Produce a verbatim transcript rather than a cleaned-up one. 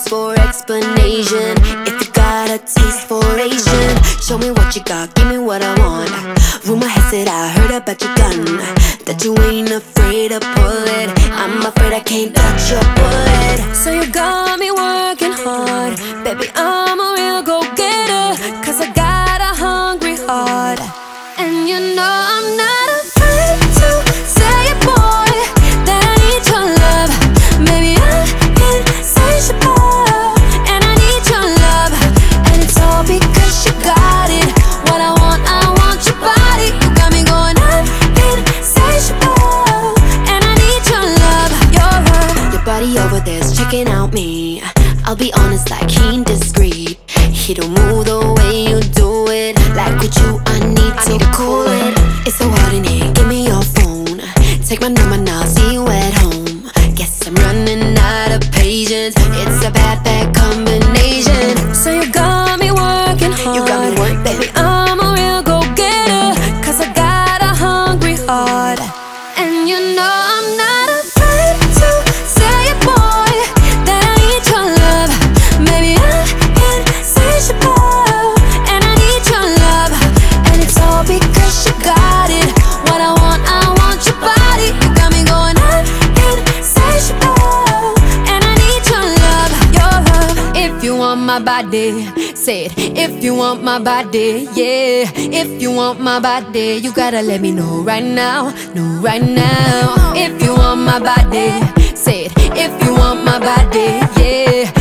ask for explanation. If you got a taste for Asian, show me what you got, give me what I want. Rumor has it, I heard about your gun, that you ain't afraid to pull it. I'm afraid I can't touch your bullet. So you got me working hard, baby, I'm a real go-getter, cause I got a hungry heart. And you know I'm not afraid to say it, boy, that I need your love. Maybe I'm insatiable, and I need your love. And it's all because you got it. What I want, I want your body. You got me going, I'm insatiable, and I need your love. Your love. Your body over there's checking out me. I'll be honest, like he ain't discreet. He don't move the way you do it. Like with you, I need to, I need to cool it. It's so hard in here, give me your phone. Take my number now, see you at home. Guess I'm running out of patience. It's a bad, bad combination. So you got me working hard, you got me working, baby, I'm a real go-getter, cause I got a hungry heart. And you know I'm not afraid to say it, boy, that I need your love. Maybe I'm insatiable, and I need your love. And it's all because you got it. What I want, I want your body. You got me going, I'm insatiable, and I need your love. Your love. If you want my body, say it. If you want my body, yeah. If you want my body, you gotta let me know right now, know right now. If you want my body, say it. If you want my body, yeah.